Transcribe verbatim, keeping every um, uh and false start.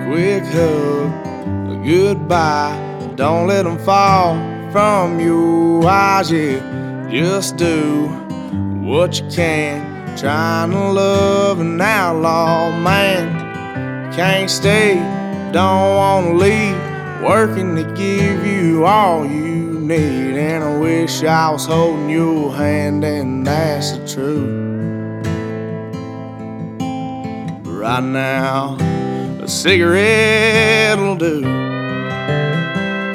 quick hug, a goodbye. Don't let them fall from your eyes, yeah. Just do what you can, trying to love an outlaw man. Can't stay, don't wanna leave, working to give you all you need. And I wish I was holding your hand, and that's the truth. But right now, a cigarette'll do.